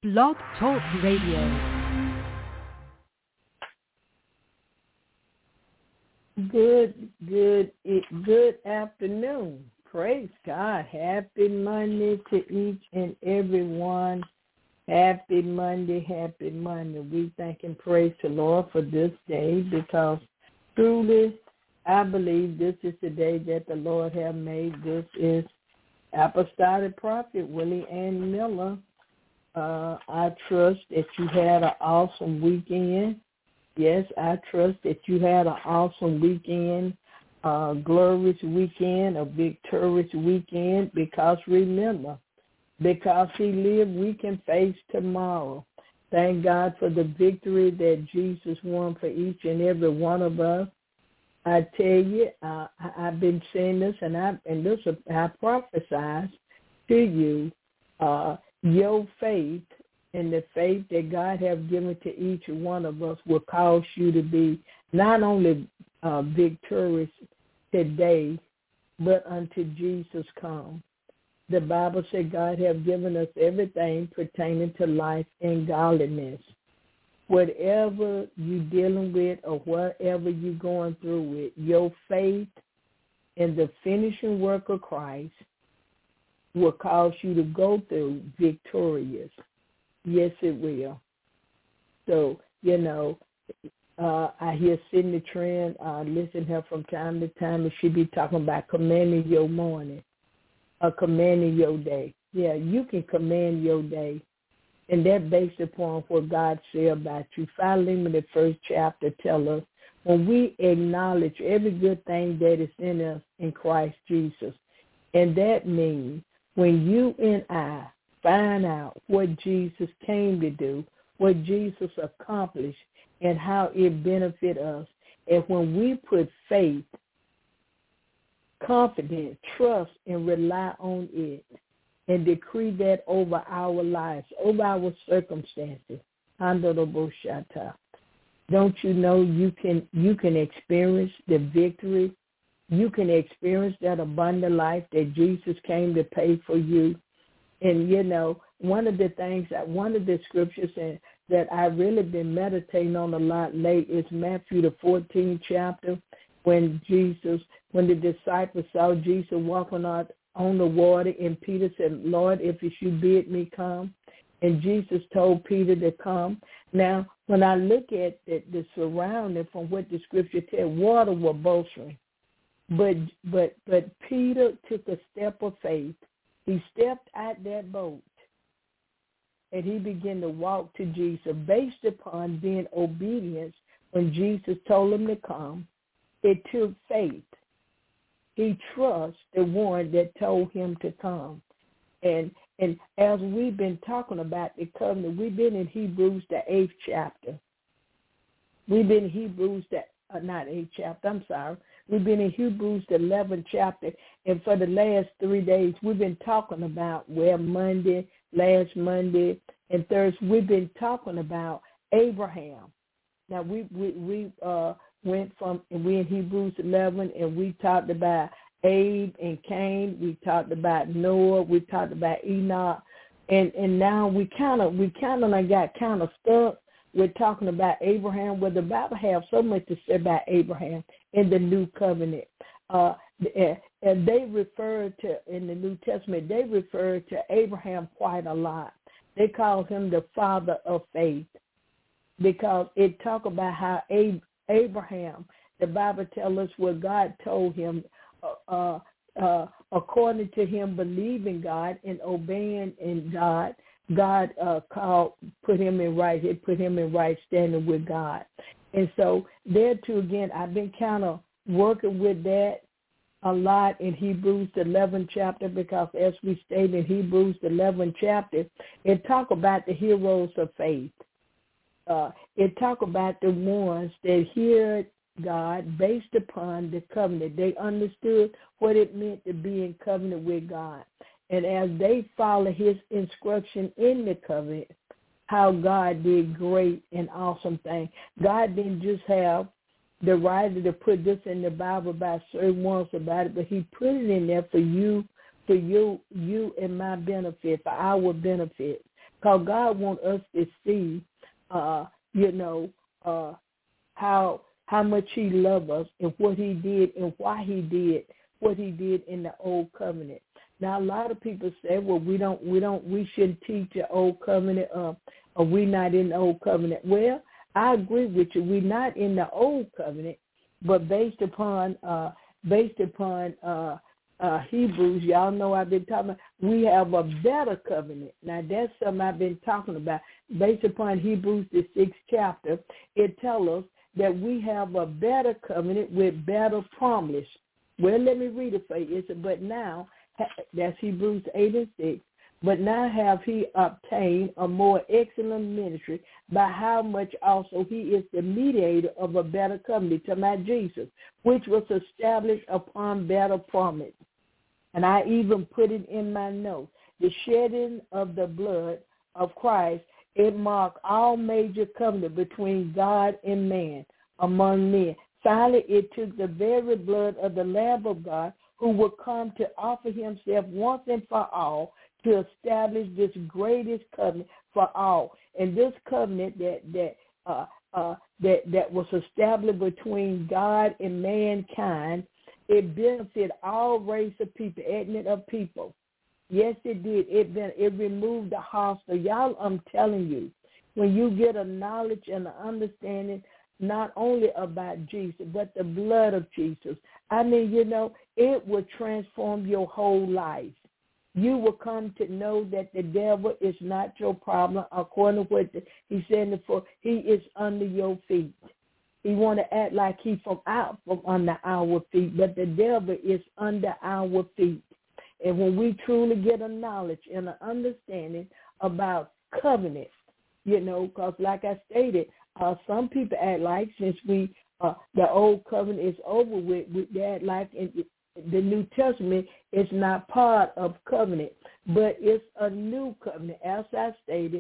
Blog Talk Radio. Good afternoon. Praise God. Happy Monday to each and every one. Happy Monday, happy Monday. We thank and praise the Lord for this day because truly I believe this is the day that the Lord has made. This is Apostolic Prophet Willie Ann Miller. I trust that you had an awesome weekend. Yes, I trust that you had an awesome weekend, glorious weekend, a victorious weekend, because remember, because he lived, we can face tomorrow. Thank God for the victory that Jesus won for each and every one of us. I tell you, I've been saying this, and I prophesied to you, your faith and the faith that God has given to each one of us will cause you to be not only victorious today, but until Jesus comes. The Bible said God has given us everything pertaining to life and godliness. Whatever you're dealing with or whatever you're going through with, your faith in the finishing work of Christ will cause you to go through victorious. Yes, it will. So, I hear Sydney Trent, listen to her from time to time, and she be talking about commanding your morning or commanding your day. Yeah, you can command your day, and that's based upon what God said about you. Philemon, the first chapter, tell us, when we acknowledge every good thing that is in us in Christ Jesus, and that means when you and I find out what Jesus came to do, what Jesus accomplished, and how it benefits us, and when we put faith, confidence, trust, and rely on it, and decree that over our lives, over our circumstances, don't you know you can experience the victory? You can experience that abundant life that Jesus came to pay for you. And, one of the scriptures that I've really been meditating on a lot late is Matthew, the 14th chapter, when the disciples saw Jesus walking out on the water, and Peter said, Lord, if it's you bid me come. And Jesus told Peter to come. Now, when I look at the surrounding from what the scripture tells, water was bolstering. But Peter took a step of faith. He stepped out that boat, and he began to walk to Jesus based upon being obedience when Jesus told him to come. It took faith. He trusts the one that told him to come. And as we've been talking about the covenant, we've been in Hebrews, the 8th chapter. We've been in Hebrews, not 8th chapter, I'm sorry. We've been in Hebrews, the 11th chapter, and for the last 3 days, we've been talking about last Monday, and Thursday, we've been talking about Abraham. Now, we went from, and we in Hebrews 11, and we talked about Abe and Cain. We talked about Noah. We talked about Enoch, and now we kind of got kind of stuck. We're talking about Abraham, where the Bible has so much to say about Abraham in the New Covenant. And they refer to, in the New Testament, they refer to Abraham quite a lot. They call him the father of faith because it talk about how Abraham, the Bible tells us what God told him, according to him believing God and obeying in God, God put him in right standing with God. And so there too, again, I've been kind of working with that a lot in Hebrews, the 11th chapter, because as we stated in Hebrews, the 11th chapter, it talk about the heroes of faith. It talk about the ones that heard God based upon the covenant. They understood what it meant to be in covenant with God. And as they follow his instruction in the covenant, how God did great and awesome things. God didn't just have the writer to put this in the Bible about certain ones about it, but he put it in there for you and my benefit, for our benefit. because God wants us to see, how much he loved us and what he did and why he did what he did in the old covenant. Now, a lot of people say, well, we shouldn't teach the old covenant, or we're not in the old covenant. Well, I agree with you. We're not in the old covenant, but based upon Hebrews, y'all know I've been talking about, we have a better covenant. Now, that's something I've been talking about. Based upon Hebrews, the 6th chapter, it tells us that we have a better covenant with better promise. Well, let me read it for you. It said, but now, that's Hebrews 8:6, but now have he obtained a more excellent ministry, by how much also he is the mediator of a better covenant, to my Jesus, which was established upon better promise. And I even put it in my notes. The shedding of the blood of Christ, it marked all major covenant between God and man, among men. Finally, it took the very blood of the Lamb of God, who will come to offer himself once and for all to establish this greatest covenant for all. And this covenant that was established between God and mankind, it benefited all race of people, ethnic of people. Yes, it did. It removed the hostile. Y'all, I'm telling you, when you get a knowledge and an understanding not only about Jesus, but the blood of Jesus, I mean, it will transform your whole life. You will come to know that the devil is not your problem, according to what he said before. He is under your feet. He want to act like he's from under our feet, but the devil is under our feet. And when we truly get a knowledge and an understanding about covenant, because like I stated, some people act like since the old covenant is over with, they act like in the New Testament is not part of covenant, but it's a new covenant. As I stated,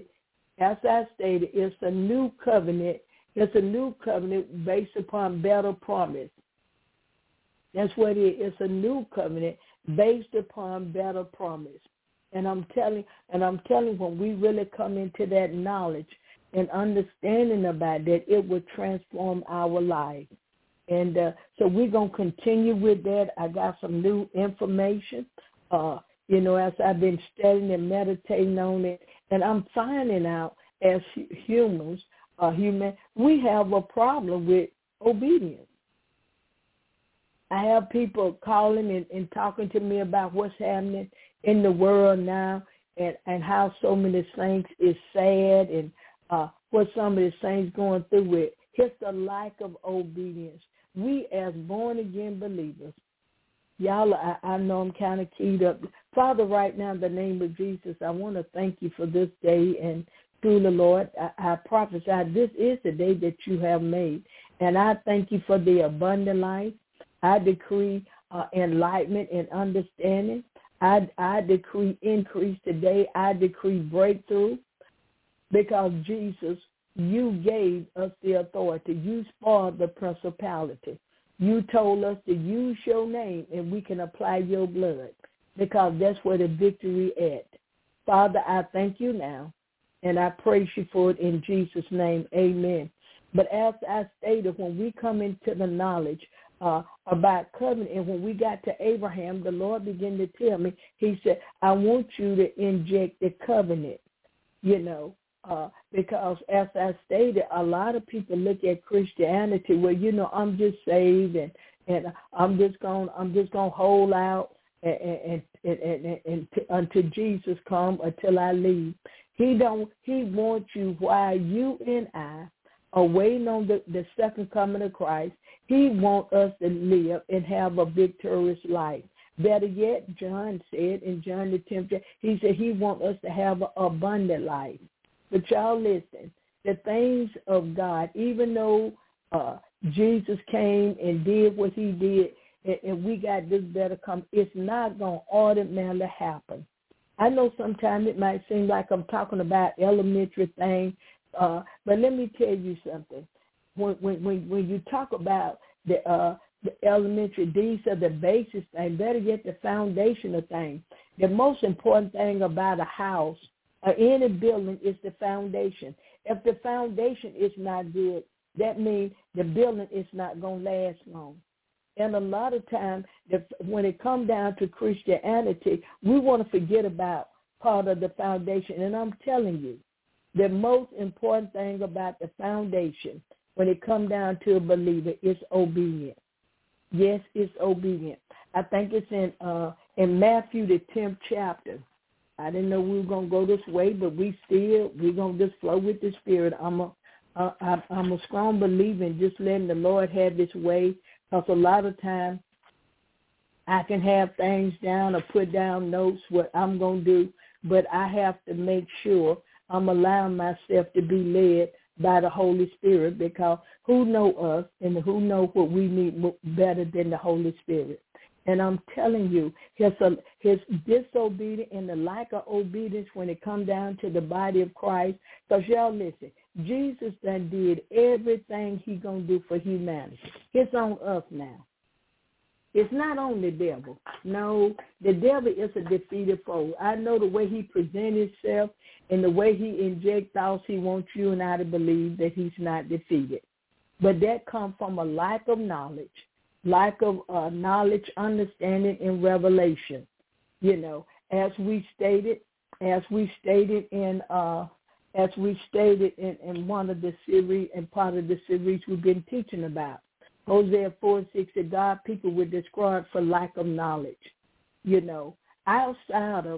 it's a new covenant. It's a new covenant based upon better promise. That's what it is. It's a new covenant based upon better promise. And I'm telling, when we really come into that knowledge and understanding about that, it will transform our life. And so we're going to continue with that. I got some new information, as I've been studying and meditating on it. And I'm finding out as humans, we have a problem with obedience. I have people calling and talking to me about what's happening in the world now and how so many saints is sad and what some of the saints going through with. It's the lack of obedience. We as born-again believers, y'all, I know I'm kind of keyed up. Father, right now in the name of Jesus, I want to thank you for this day. And through the Lord, I prophesy this is the day that you have made. And I thank you for the abundant life. I decree enlightenment and understanding. I decree increase today. I decree breakthrough because, Jesus, you gave us the authority. You spoiled the principality. You told us to use your name and we can apply your blood because that's where the victory at. Father, I thank you now and I praise you for it in Jesus' name. Amen. But as I stated, when we come into the knowledge about covenant, and when we got to Abraham, the Lord began to tell me, he said, I want you to inject the covenant, because as I stated, a lot of people look at Christianity where, I'm just saved and I'm just going to hold out and until Jesus come, until I leave. He wants you while you and I are waiting on the second coming of Christ. He wants us to live and have a victorious life. Better yet, John said in John the 10th chapter, he said he wants us to have an abundant life. But y'all listen, the things of God, even though Jesus came and did what he did, and we got this better come, it's not going to automatically happen. I know sometimes it might seem like I'm talking about elementary things, but let me tell you something. When you talk about the elementary, these are the basis things, better get the foundational things. The most important thing about a house Any building is the foundation. If the foundation is not good, that means the building is not going to last long. And a lot of times, when it comes down to Christianity, we want to forget about part of the foundation. And I'm telling you, the most important thing about the foundation when it comes down to a believer is obedience. Yes, it's obedient. I think it's in Matthew, the 10th chapter. I didn't know we were going to go this way, but we're going to just flow with the Spirit. I'm a strong believer in just letting the Lord have his way, because a lot of times I can have things down or put down notes what I'm going to do, but I have to make sure I'm allowing myself to be led by the Holy Spirit, because who know us and who know what we need better than the Holy Spirit? And I'm telling you, his disobedience and the lack of obedience when it comes down to the body of Christ, because y'all listen, Jesus done did everything he going to do for humanity. It's on us now. It's not on the devil. No, the devil is a defeated foe. I know the way he presents himself and the way he injects thoughts, he wants you and I to believe that he's not defeated. But that comes from a lack of knowledge. Lack of knowledge, understanding, and revelation. You know, as we stated in one of the series and part of the series we've been teaching about, Hosea 4:6, that God people were described for lack of knowledge. You know, outside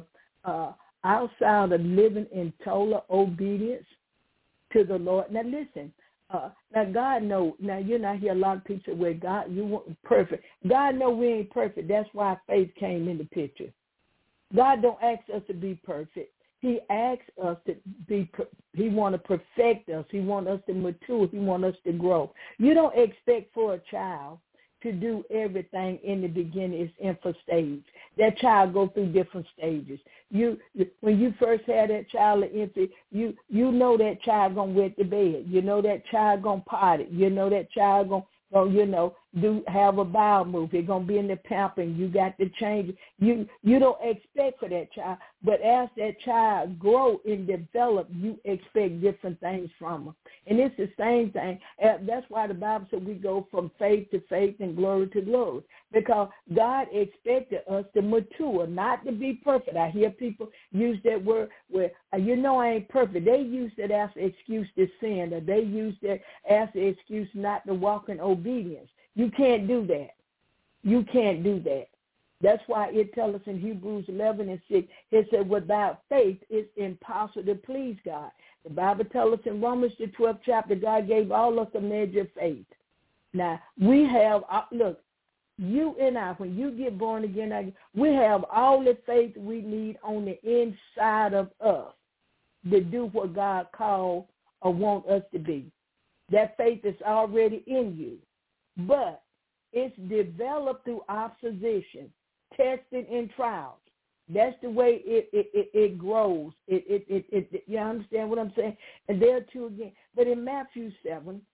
of living in total obedience to the Lord. Now listen. Now God know. Now you know, I hear a lot of people say, "Well, God, you want perfect." God know we ain't perfect. That's why faith came in the picture. God don't ask us to be perfect. He asks us to be. He want to perfect us. He want us to mature. He want us to grow. You don't expect for a child to do everything in the beginning. It's infant stage. That child go through different stages. When you first had that child an infant, you know that child gonna wet the bed. You know that child gonna potty. You know that child gonna have a bowel move. It's gonna be in the pampering. You got to change it. You don't expect for that child, but as that child grow and develop, you expect different things from them. And it's the same thing. That's why the Bible said we go from faith to faith and glory to glory, because God expected us to mature, not to be perfect. I hear people use that word where, I ain't perfect. They use that as an excuse to sin, or they use that as an excuse not to walk in obedience. You can't do that. You can't do that. That's why it tells us in Hebrews 11:6, it said, without faith, it's impossible to please God. The Bible tells us in Romans, the 12th chapter, God gave all us a measure of faith. Now, we have, look, you and I, when you get born again, we have all the faith we need on the inside of us to do what God called or want us to be. That faith is already in you. But it's developed through opposition, testing, and trials. That's the way it grows. You understand what I'm saying? And there too again. But in Matthew the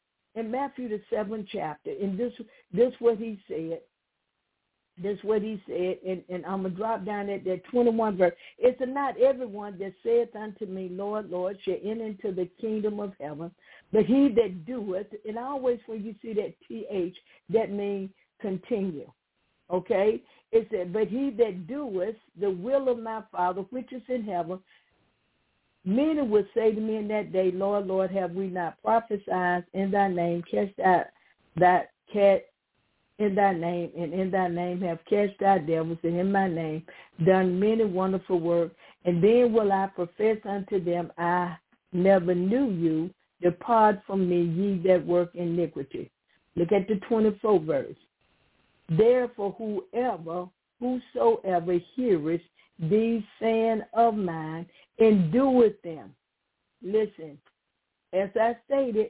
7th chapter, and this what he said. This is what he said, and I'm going to drop down at that 21 verse. It's not everyone that saith unto me, Lord, Lord, shall enter into the kingdom of heaven, but he that doeth, and always when you see that TH, that means continue, okay? It said, but he that doeth the will of my Father, which is in heaven, many would say to me in that day, Lord, Lord, have we not prophesied in thy name, in thy name, and in thy name have cast out devils, and in my name done many wonderful works. And then will I profess unto them, I never knew you. Depart from me, ye that work iniquity. Look at the 24th verse. Therefore, whosoever heareth these saying of mine and doeth them. Listen, as I stated,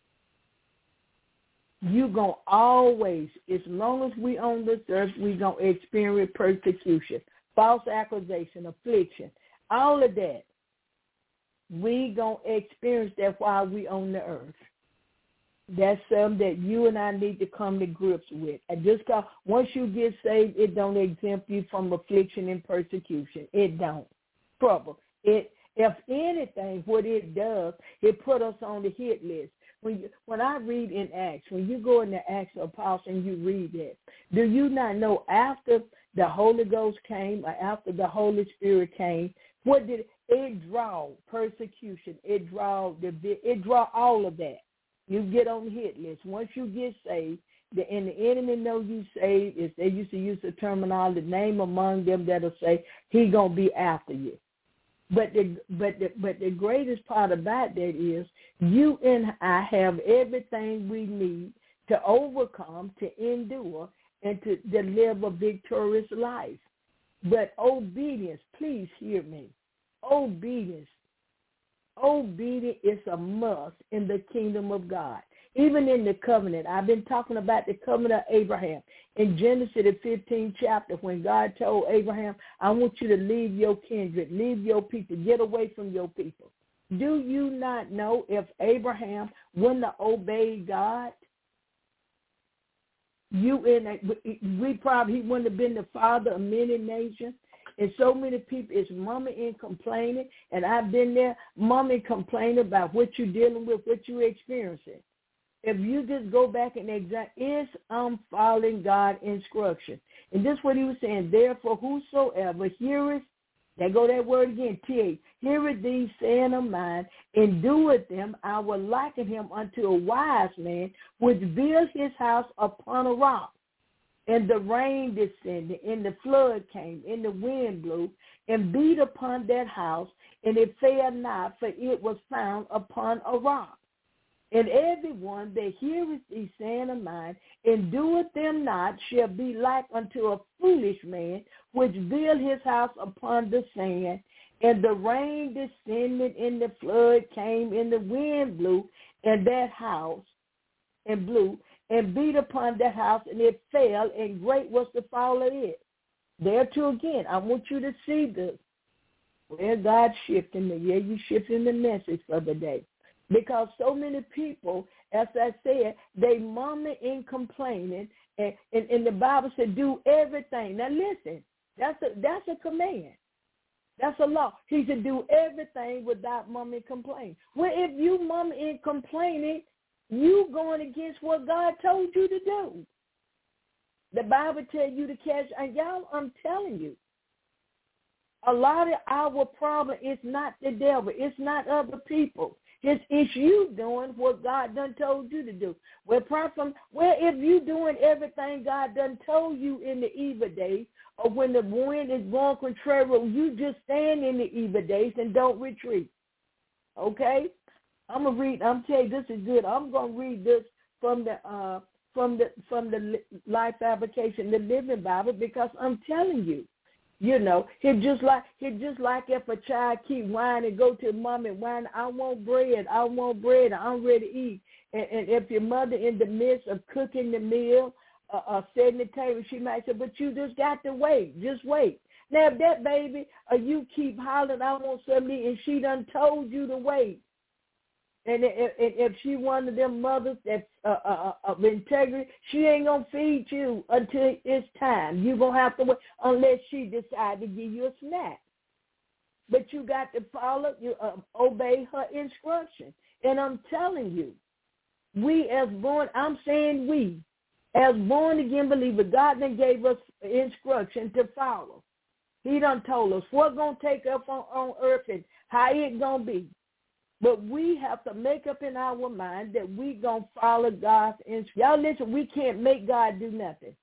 you're going to always, as long as we on this earth, we're going to experience persecution, false accusation, affliction, all of that. We going to experience that while we on the earth. That's something that you and I need to come to grips with. Once you get saved, it don't exempt you from affliction and persecution. It don't. Trouble. If anything, what it does, it put us on the hit list. When I read in Acts, when you go into Acts of Apostles and you read that, do you not know after the Holy Ghost came or after the Holy Spirit came, what did it draw? Persecution. It draw all of that. You get on the hit list. Once you get saved, and the enemy know you saved, if they used to use the terminology, name among them that'll say he gonna be after you. But the greatest part about that is you and I have everything we need to overcome, to endure, and to live a victorious life. But obedience, please hear me. Obedience is a must in the kingdom of God. Even in the covenant, I've been talking about the covenant of Abraham. In Genesis, the 15th chapter, when God told Abraham, I want you to leave your kindred, leave your people, get away from your people. Do you not know if Abraham wouldn't have obeyed God, he wouldn't have been the father of many nations? And so many people is mumming complaining, and I've been there, mumming complaining about what you're dealing with, what you're experiencing. If you just go back and examine, is following God's instruction. And this is what he was saying. Therefore, whosoever heareth, there go that word again, T-H, heareth these saying of mine, and doeth them, I will liken him unto a wise man, which built his house upon a rock. And the rain descended, and the flood came, and the wind blew, and beat upon that house, and it fell not, for it was found upon a rock. And everyone that heareth these saying of mine, and doeth them not, shall be like unto a foolish man, which built his house upon the sand. And the rain descended, and the flood came, and the wind blew, and that house, and blew, and beat upon that house, and it fell, and great was the fall of it. There too again, I want you to see this. Where God's shifting me. Yeah, you shifting the message for the day. Because so many people, as I said, they mumbling and complaining, and the Bible said do everything. Now listen, that's a command. That's a law. He said do everything without mumbling and complaining. Well, if you mumbling and complaining, you going against what God told you to do. The Bible tells you to catch, and y'all, I'm telling you, a lot of our problem is not the devil. It's not other people. It's you doing what God done told you to do. Well, if you doing everything God done told you in the evil days, or when the wind is blowing contrary, you just stand in the evil days and don't retreat. Okay? I'm telling you, this is good. I'm gonna read this from the Life Application, the Living Bible, because I'm telling you. You know, it's just like if a child keep whining, go to mom and whine, I want bread, I'm ready to eat. And if your mother in the midst of cooking the meal or setting the table, she might say, but you just got to wait, just wait. Now, if that baby, you keep hollering, I want something, and she done told you to wait. And if she one of them mothers that's of integrity, she ain't going to feed you until it's time. You're going to have to wait unless she decides to give you a snack. But you got to follow, obey her instruction. And I'm telling you, I'm saying we, as born-again believers, God done gave us instruction to follow. He done told us what's going to take up on earth and how it going to be. But we have to make up in our mind that we going to follow God's instructions. Y'all listen, we can't make God do nothing.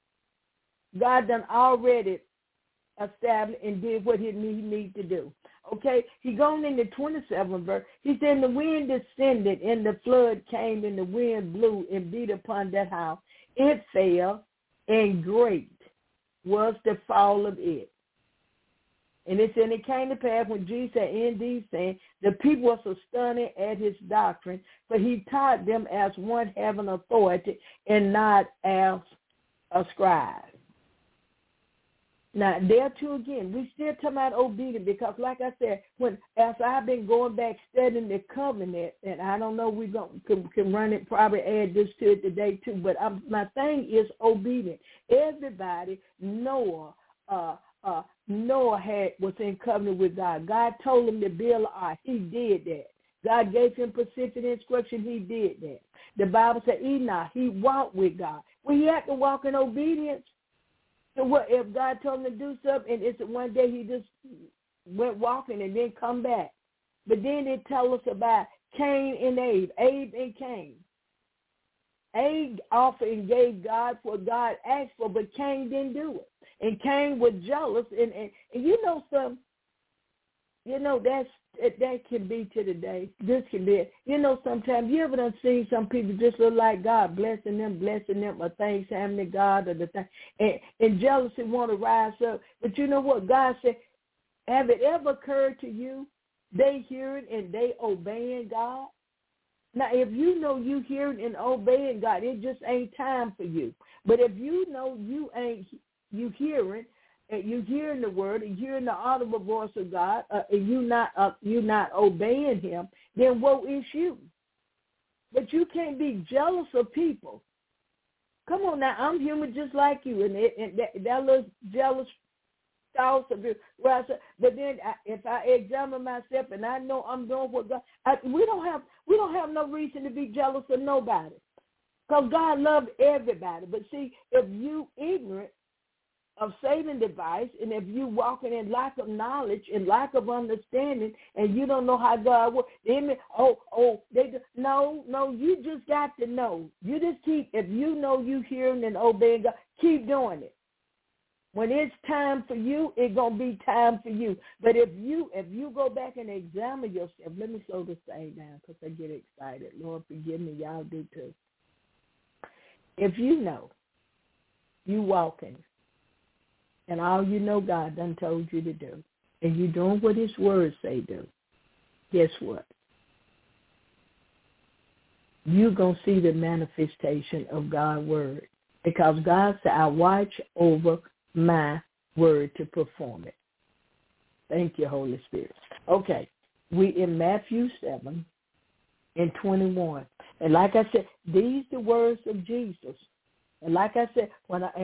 God done already established and did what he need to do. Okay? He going in the 27th verse. He said, the wind descended and the flood came and the wind blew and beat upon that house. It fell, and great was the fall of it. And it said, it came to pass when Jesus had ended these things, the people were so stunned at his doctrine, for he taught them as one having authority and not as a scribe. Now, there too again, we still talking about obedience because, like I said, as I've been going back studying the covenant, and I don't know we can run it, probably add this to it today too, but my thing is obedience. Everybody, Noah, Noah was in covenant with God. God told him to build an ark. He did that. God gave him specific instruction. He did that. The Bible said Enoch, he walked with God. Well, he had to walk in obedience. So what if God told him to do something, and it's one day he just went walking and then come back? But then it tells us about Cain and Abe and Cain. Abe offered and gave God what God asked for, but Cain didn't do it. And Cain was jealous. And you know something, you know, that can be to the day. This can be, you know, sometimes you ever done seen some people just look like God blessing them, or things happening to God, or the thing, and jealousy want to rise up. But you know what God said? Have it ever occurred to you, they hearing and they obeying God? Now, if you know you hearing and obeying God, it just ain't time for you. But if you know you hearing, and you hearing the word, and hearing the audible voice of God, and you not obeying Him, then woe is you. But you can't be jealous of people. Come on now, I'm human just like you, and that little jealous thoughts of it. Well, but then if I examine myself and I know I'm doing what God, we don't have no reason to be jealous of nobody, because God loves everybody. But see, if you ignorant of Satan's device, and if you walking in lack of knowledge and lack of understanding, and you don't know how God works, no, you just got to know. You just keep, if you know you hearing and obeying God, keep doing it. When it's time for you, it's going to be time for you. But if you go back and examine yourself, let me slow this thing down because I get excited. Lord, forgive me. Y'all do too. If you know you walking and all you know God done told you to do, and you doing what His words say do, guess what? You're going to see the manifestation of God's word, because God said, I watch over my word to perform it. Thank you, Holy Spirit. Okay, we in Matthew 7:21. And like I said, these the words of Jesus. And like I said,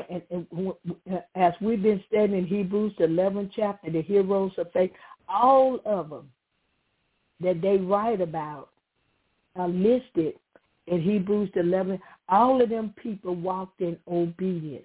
as we've been studying Hebrews 11th chapter, the heroes of faith, all of them that they write about are listed in Hebrews 11. All of them people walked in obedience.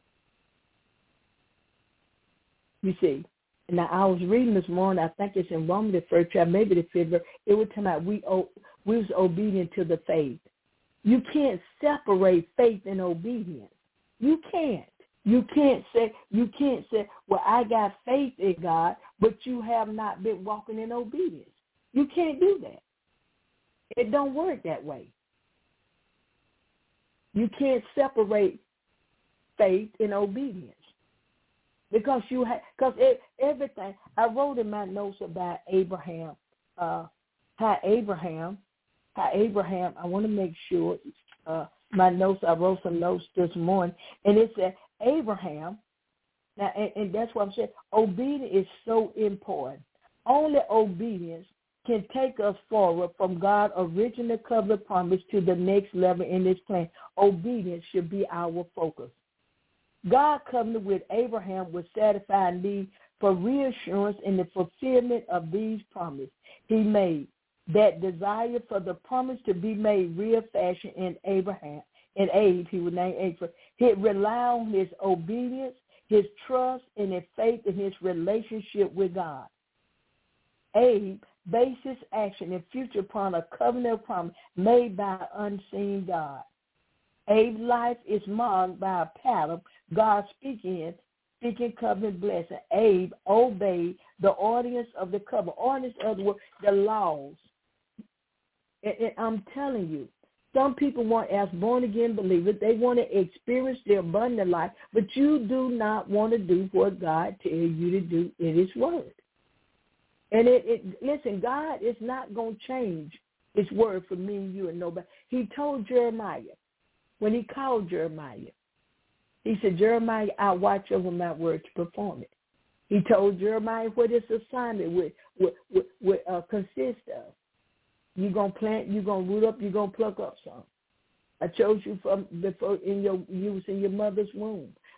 You see, now I was reading this morning, I think it's in Romans the 1st chapter, maybe the 5th verse, it was talking about we was obedient to the faith. You can't separate faith and obedience. You can't. You can't say, well, I got faith in God, but you have not been walking in obedience. You can't do that. It don't work that way. You can't separate faith and obedience. Because everything, I wrote in my notes about Abraham, how Abraham, I want to make sure, my notes, I wrote some notes this morning, and it said Abraham, now, and that's what I'm saying, obedience is so important. Only obedience can take us forward from God's original covenant promise to the next level in this plan. Obedience should be our focus. God covenanted with Abraham would satisfy a need for reassurance in the fulfillment of these promises He made. That desire for the promise to be made real fashion in Abraham, in Abe, he would name Abe. He relied on his obedience, his trust, and his faith in his relationship with God. Abe based his action and future upon a covenant promise made by an unseen God. Abe's life is marked by a pattern God speaking covenant blessing. Abe obeyed the ordinance of the covenant, ordinance of the word, the laws. And I'm telling you, some people want, as born-again believers, they want to experience the abundant life, but you do not want to do what God tells you to do in His word. And listen, God is not going to change His word for me and you and nobody. He told Jeremiah, when He called Jeremiah, He said, Jeremiah, I watch over my word to perform it. He told Jeremiah what his assignment would consist of. You're going to plant, you're going to root up, you're going to pluck up some. I chose you from before you was in your mother's womb.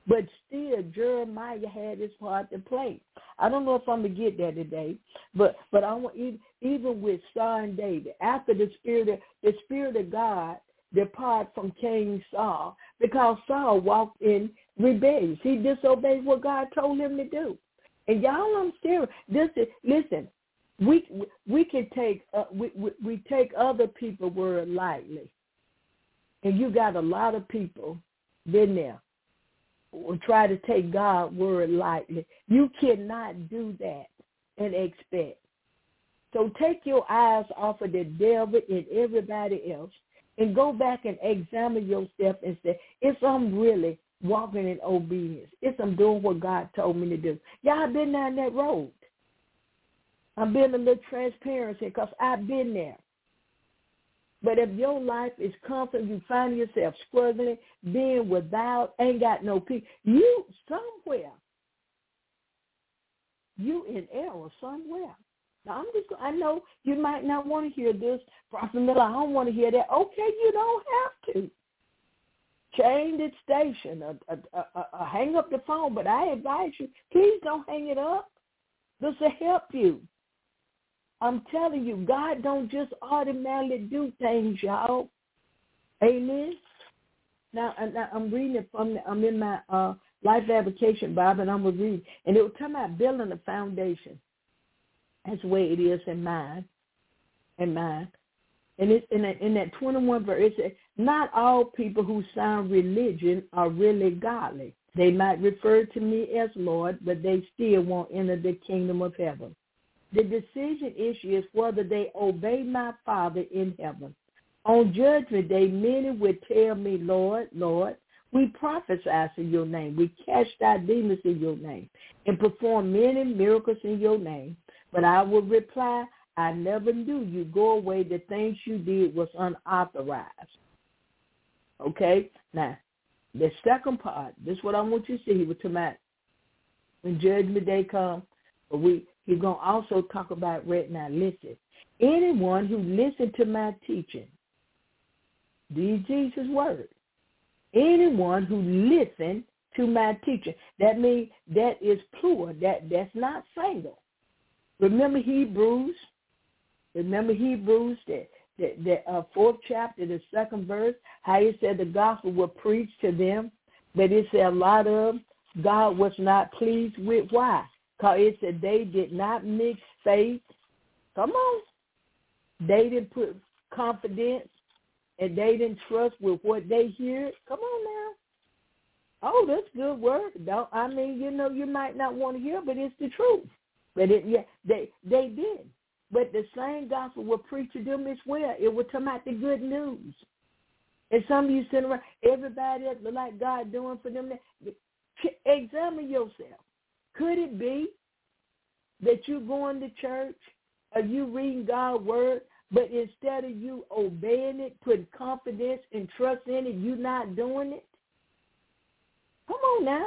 But still, Jeremiah had his part to play. I don't know if I'm going to get there today, but I want, even with Saul and David, after the Spirit of God depart from King Saul, because Saul walked in rebellion. He disobeyed what God told him to do. And y'all, I'm serious. Listen, we can take we take other people's word lightly, and you got a lot of people been there will try to take God's word lightly. You cannot do that and expect. So take your eyes off of the devil and everybody else and go back and examine yourself and say, if I'm really walking in obedience, if I'm doing what God told me to do. Y'all been down that road. I'm being a little transparent because I've been there. But if your life is comfort, you find yourself struggling, being without, ain't got no peace, you somewhere, you in error somewhere. Now, I know you might not want to hear this, Prophet Miller. I don't want to hear that. Okay, you don't have to. Change the station, hang up the phone, but I advise you, please don't hang it up. This will help you. I'm telling you, God don't just automatically do things, y'all. Amen. Now I'm reading it I'm in my Life Application Bible, and I'm going to read. And it will talk about building a foundation. That's the way it is in mine. And it's in that 21 verse, it says, not all people who sound religion are really godly. They might refer to me as Lord, but they still won't enter the kingdom of heaven. The decision issue is whether they obey my Father in heaven. On Judgment Day, many will tell me, Lord, Lord, we prophesied in your name. We cast out demons in your name and performed many miracles in your name. But I will reply, I never knew you. Go away. The things you did was unauthorized. Okay? Now, the second part, this is what I want you to see with tonight. When Judgment Day comes, he's going to also talk about right now. Listen, anyone who listened to my teaching, these Jesus' word. Anyone who listened to my teaching, that means that is plural. That's not single. Remember Hebrews, the fourth chapter, the second verse, how it said the gospel was preached to them, but it said a lot of them, God was not pleased with. Why? Because it said they did not mix faith. Come on. They didn't put confidence, and they didn't trust with what they hear. Come on now. Oh, that's good word. You might not want to hear, but it's the truth. But they did. But the same gospel will preach to them as well. It will come out the good news. And some of you sitting around, everybody else like God doing for them. Examine yourself. Could it be that you going to church or you reading God's word, but instead of you obeying it, putting confidence and trust in it, you not doing it? Come on now.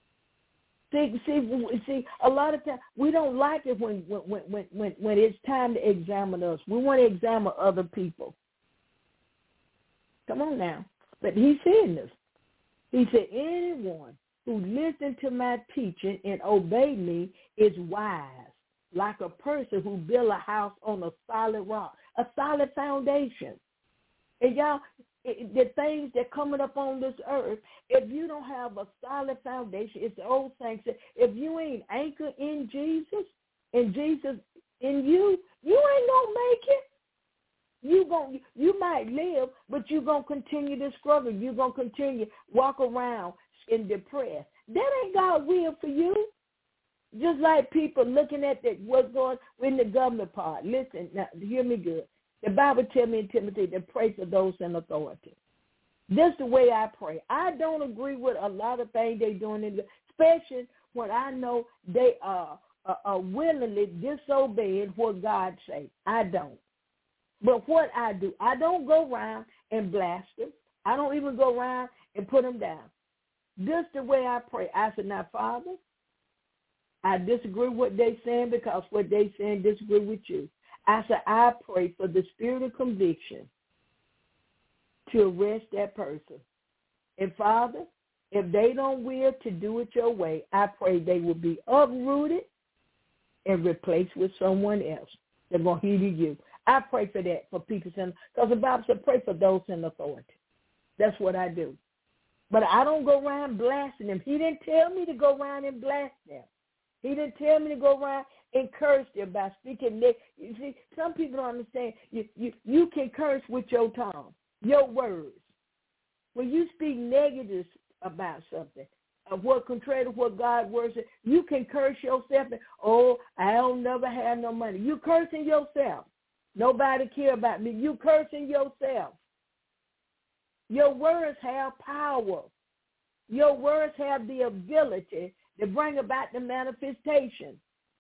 See, a lot of times we don't like it when it's time to examine us. We want to examine other people. Come on now. But he's saying this. He said, anyone who listened to my teaching and obeyed me is wise, like a person who built a house on a solid rock, a solid foundation. And y'all, the things that coming up on this earth, if you don't have a solid foundation, it's the old saying, if you ain't anchored in Jesus and Jesus in you, you ain't gonna make it. You might live, but you're gonna continue to struggle. You're gonna continue walk around and depressed. That ain't God's will for you. Just like people looking at what's going in the government part. Listen, now hear me good. The Bible tells me in Timothy to pray for those in authority. That's the way I pray. I don't agree with a lot of things they're doing, especially when I know they are willingly disobeying what God says. I don't. But what I do, I don't go around and blast them. I don't even go around and put them down. Just the way I pray. I said, now, Father, I disagree with what they're saying because what they're saying disagree with you. I said, I pray for the spirit of conviction to arrest that person. And Father, If they don't will to do it your way, I pray they will be uprooted and replaced with someone else that's going to heed you. I pray for that for people, because the Bible says pray for those in authority. That's what I do. But I don't go around blasting them. He didn't tell me to go around and blast them. He didn't tell me to go around and curse them by speaking. You see, some people don't understand. You can curse with your tongue, your words. When you speak negative about something, of what contrary to what God's word says, you can curse yourself. I'll never have no money. You cursing yourself. Nobody care about me. You cursing yourself. Your words have power. Your words have the ability to bring about the manifestation.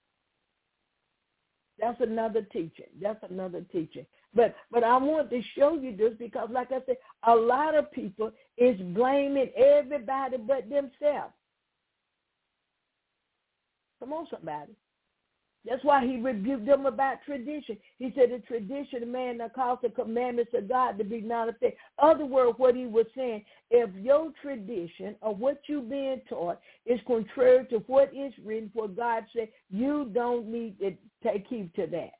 That's another teaching. But I want to show you this because, like I said, a lot of people is blaming everybody but themselves. Come on, somebody. That's why he rebuked them about tradition. He said the tradition of man that calls the commandments of God to be not effective. Other words, what he was saying, if your tradition or what you've been taught is contrary to what is written, what God said, you don't need to take heed to that.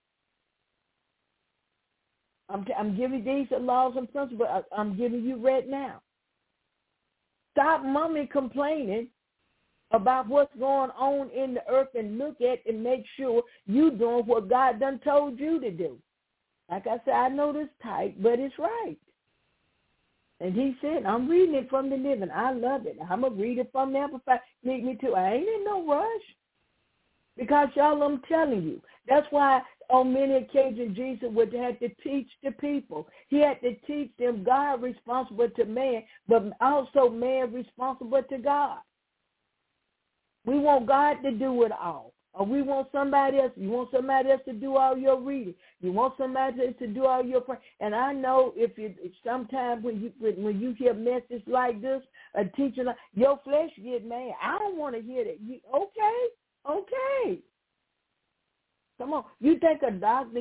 I'm giving these laws and principles. I'm giving you right now. Stop mumbling, complaining about what's going on in the earth and look at and make sure you doing what God done told you to do. Like I said, I know this tight, but it's right. And he said, I'm reading it from the Living. I love it. I'm going to read it from the Amplified. Need me to. I ain't in no rush. Because, y'all, I'm telling you. That's why on many occasions Jesus would have to teach the people. He had to teach them God responsible to man, but also man responsible to God. We want God to do it all. Or we want somebody else. You want somebody else to do all your reading. You want somebody else to do all your praying. And I know sometimes when you hear a message like this, a teaching like, your flesh get mad. I don't want to hear that. Okay. Come on. You think a doctor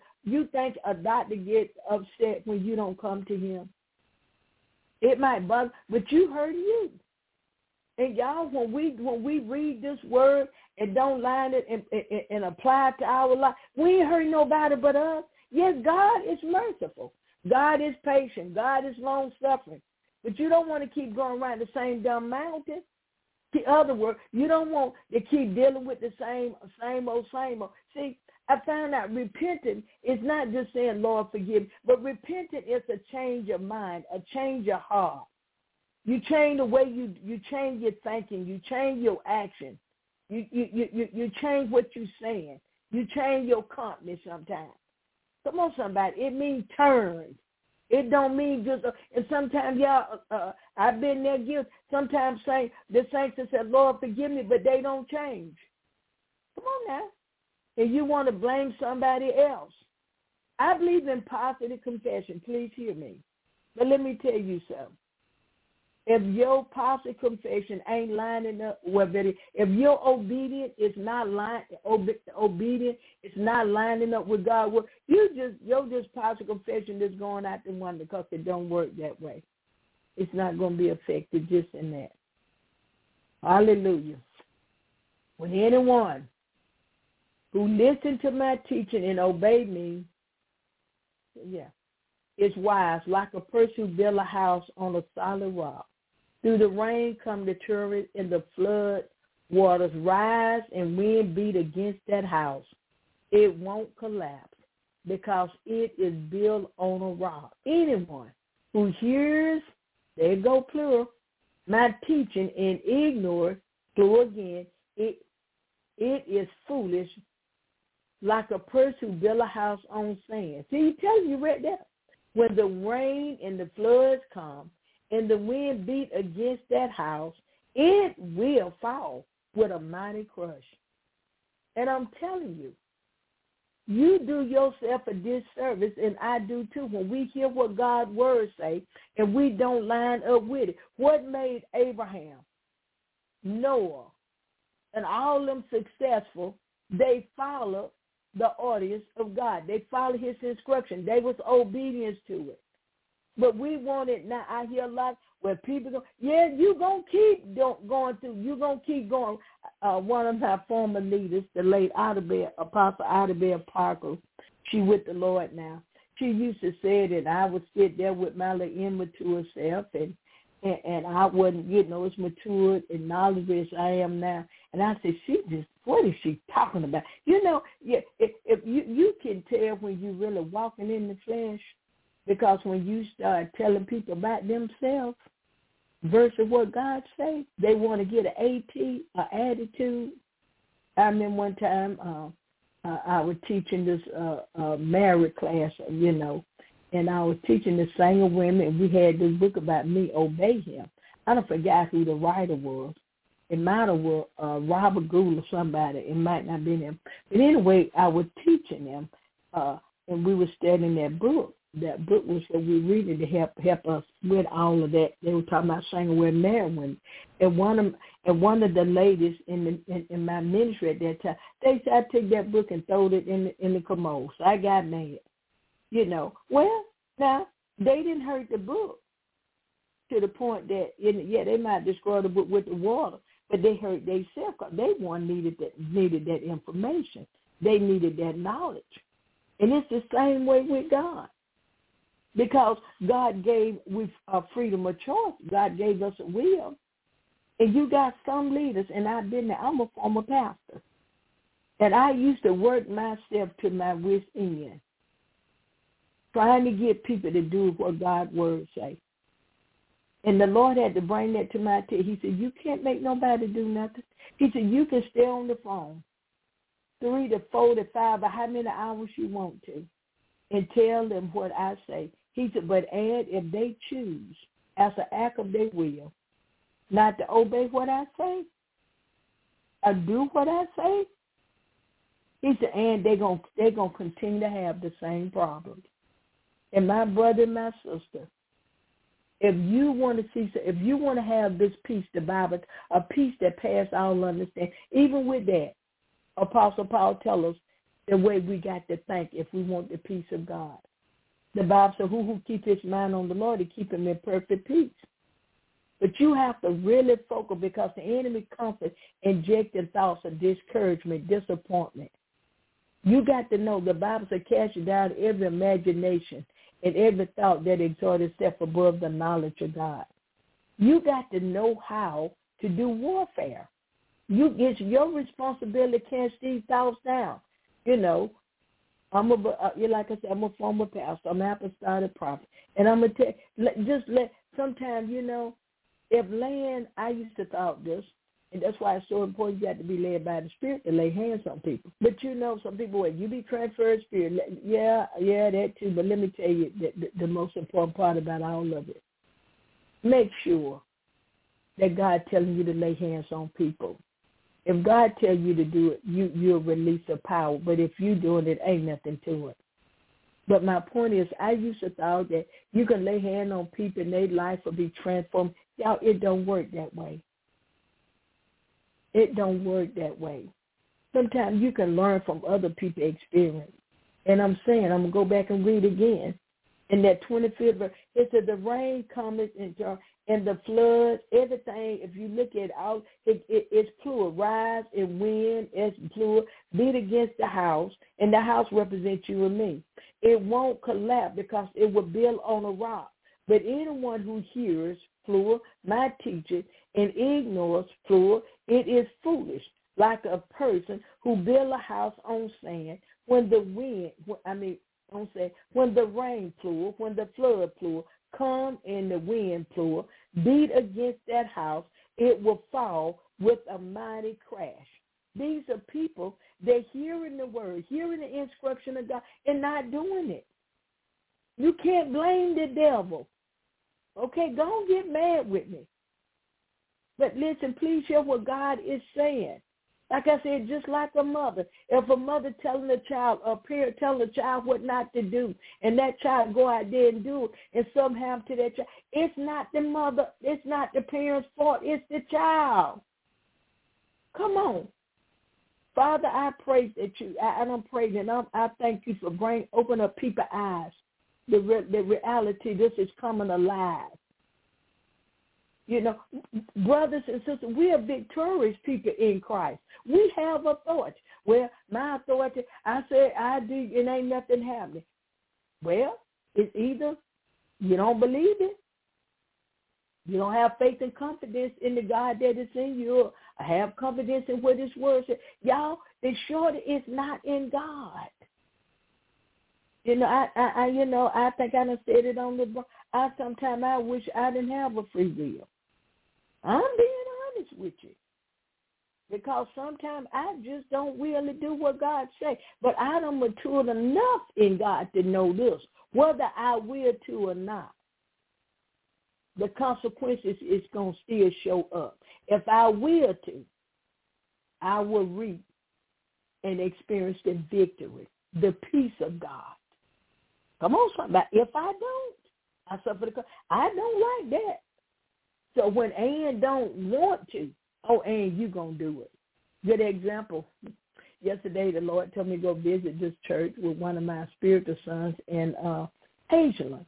get upset when you don't come to him? It might bother, but you heard you. And y'all, when we read this word and don't line it and apply it to our life, we ain't hurt nobody but us. Yes, God is merciful. God is patient. God is long-suffering. But you don't want to keep going around the same dumb mountain. In other words, you don't want to keep dealing with the same old. See, I found out repenting is not just saying, Lord, forgive me, but repenting is a change of mind, a change of heart. You change the way you change your thinking. You change your action. You change what you're saying. You change your company sometimes. Come on, somebody. It means turn. It don't mean just, and sometimes, y'all, I've been there guilty. Sometimes the saints have said, Lord, forgive me, but they don't change. Come on now. And you want to blame somebody else. I believe in positive confession. Please hear me. But let me tell you something. If your positive confession ain't lining up with it, if your obedience is not lining up with God's word, your positive confession is going out the window because it don't work that way. It's not going to be effective just in that. Hallelujah. When anyone who listened to my teaching and obeyed me, is wise, like a person who built a house on a solid rock. Through the rain come the torrent and the flood waters rise and wind beat against that house. It won't collapse because it is built on a rock. Anyone who hears, there you go plural, my teaching and ignores, plural again, it is foolish, like a person who built a house on sand. See, you tell you read that. When the rain and the floods come, and the wind beat against that house, it will fall with a mighty crush. And I'm telling you, you do yourself a disservice, and I do too, when we hear what God's word say and we don't line up with it. What made Abraham, Noah, and all them successful? They followed the orders of God. They followed his instruction. They was obedience to it. But we want it now. I hear a lot, where people go, yeah, you're going to keep going through. You're going to keep going. One of our former leaders, the late Apostle Idabel Parker, she with the Lord now. She used to say that I would sit there with my little immature self, and I wasn't, as mature and knowledgeable as I am now. And I said, what is she talking about? If you can tell when you're really walking in the flesh, because when you start telling people about themselves versus what God says, they want to get an attitude. I remember one time I was teaching this married class, and I was teaching the single women, and we had this book about me, Obey Him. I don't forget who the writer was. It might have been Robert Gould or somebody. It might not have been him. But anyway, I was teaching them, and we were studying that book. That book was what we reading to help us with all of that. They were talking about single women, married women. And one of the ladies in my ministry at that time, they said I took that book and threw it in the commode. So I got mad. Well, now, they didn't hurt the book to the point that, they might destroy the book with the water, but they hurt themselves because they needed that information. They needed that knowledge. And it's the same way with God. Because God gave freedom of choice. God gave us a will. And you got some leaders, and I've been there. I'm a former pastor. And I used to work myself to my wit's end, trying to get people to do what God's word say. And the Lord had to bring that to my attention. He said, you can't make nobody do nothing. He said, you can stay on the phone 3 to 4 to 5 or how many hours you want to and tell them what I say. He said, but if they choose as an act of their will not to obey what I say or do what I say, he said, and they're gonna continue to have the same problems. And my brother and my sister, if you want to have this peace, the Bible, a peace that passes all understanding, even with that, Apostle Paul tells us the way we got to think if we want the peace of God. The Bible says, who keep his mind on the Lord, he keep him in perfect peace. But you have to really focus, because the enemy comes and injecting thoughts of discouragement, disappointment. You got to know the Bible says, cast down every imagination and every thought that exalts itself above the knowledge of God. You got to know how to do warfare. It's your responsibility to cast these thoughts down. Like I said, I'm a former pastor. I'm an apostolic prophet. And I'm going to tell sometimes, if land, I used to thought this, and that's why it's so important you have to be led by the Spirit to lay hands on people. But some people, you be transferred spirit. Yeah, that too. But let me tell you the most important part about all of it. Make sure that God telling you to lay hands on people. If God tells you to do it, you'll release the power. But if you're doing it, ain't nothing to it. But my point is, I used to thought that you can lay hands on people and their life will be transformed. Y'all, it don't work that way. It don't work that way. Sometimes you can learn from other people's experience. And I'm saying, I'm going to go back and read again. In that 25th verse, it said, the rain cometh and the floods, everything, if you look at all, it's plural. Rise and wind, it's plural. Beat against the house, and the house represents you and me. It won't collapse because it will build on a rock. But anyone who hears, plural, my teaching, and ignores, plural, it is foolish, like a person who build a house on sand when the rain, plural, when the flood, plural, come and the wind, plural, beat against that house, it will fall with a mighty crash. These are people, they're hearing the word, hearing the instruction of God, and not doing it. You can't blame the devil. Okay, don't get mad with me. But listen, please hear what God is saying. Like I said, just like a mother. If a mother telling a child, a parent telling a child what not to do, and that child go out there and do it, and something happen to that child, it's not the mother, it's not the parent's fault, it's the child. Come on. Father, I praise that I'm praising, I thank you for open up people's eyes. The reality, this is coming alive. You know, brothers and sisters, we are victorious people in Christ. We have authority. Well, my authority, I say I do, it ain't nothing happening. Well, it's either you don't believe it, you don't have faith and confidence in the God that is in you, or have confidence in what His word says. Y'all, the shorty is not in God. You know, I think I done said it on the. Sometimes I wish I didn't have a free will. I'm being honest with you, because sometimes I just don't really do what God say. But I done matured enough in God to know this, whether I will to or not, the consequences is going to still show up. If I will to, I will reap and experience the victory, the peace of God. Come on, somebody. If I don't, I suffer the. I don't like that. So when Ann don't want to, Ann, you going to do it. Good example. Yesterday, the Lord told me to go visit this church with one of my spiritual sons in Hazelland.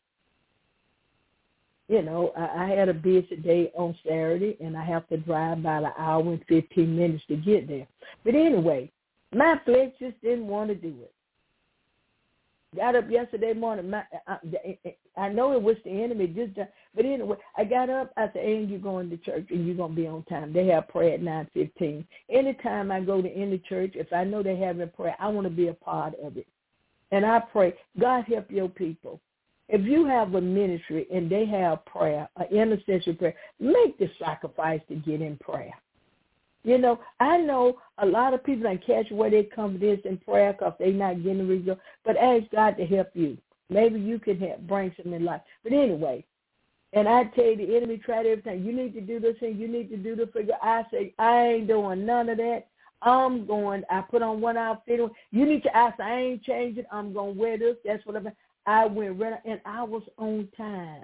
You know, I had a busy day on Saturday, and I have to drive about an hour and 15 minutes to get there. But anyway, my flesh just didn't want to do it. Got up yesterday morning. I know it was the enemy, but anyway, I got up. I said, "Hey, you're going to church, and you're going to be on time." They have prayer at 9:15. Anytime I go to any church, if I know they're having prayer, I want to be a part of it. And I pray, God help your people. If you have a ministry and they have prayer, an intercessory prayer, make the sacrifice to get in prayer. You know, I know a lot of people don't catch where they confidence in prayer because they're not getting the result. But ask God to help you. Maybe you can bring some in life. But anyway, and I tell you, the enemy tried everything. You need to do this and you need to do this. I say, I ain't doing none of that. I'm going, I put on one outfit. You need to ask, I ain't changing. I'm going to wear this. That's what I went right, and I was on time.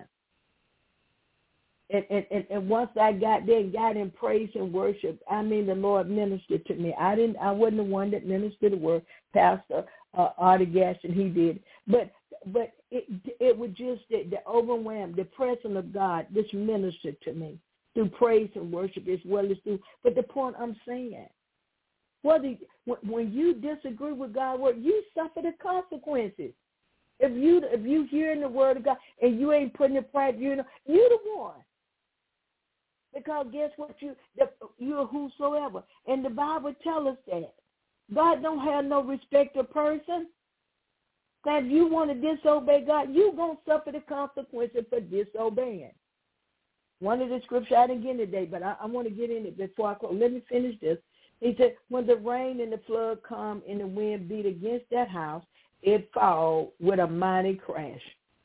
And once I got there and got in praise and worship, I mean, the Lord ministered to me. I wasn't the one that ministered the word. Pastor Artie Gaston, he did. But it was just the overwhelm, the presence of God just ministered to me through praise and worship as well as through. But the point I'm saying, when you disagree with God's word, you suffer the consequences. If you hearing the word of God and you ain't putting it right, you're the one. Because guess what? You're whosoever. And the Bible tells us that. God don't have no respect of person. That if you want to disobey God, you're going to suffer the consequences for disobeying. One of the scriptures I didn't get today, but I want to get in it before I close. Let me finish this. He said, when the rain and the flood come and the wind beat against that house, it fall with a mighty crash.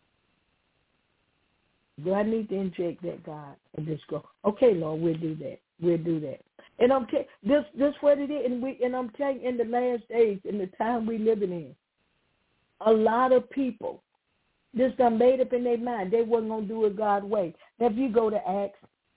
Do I need to inject that, God? And just go, okay, Lord, we'll do that. We'll do that. And I'm telling this what it is. And I'm telling you, in the last days, in the time we living in, a lot of people just done made up in their mind they wasn't going to do it God's way. Now, if you go to Acts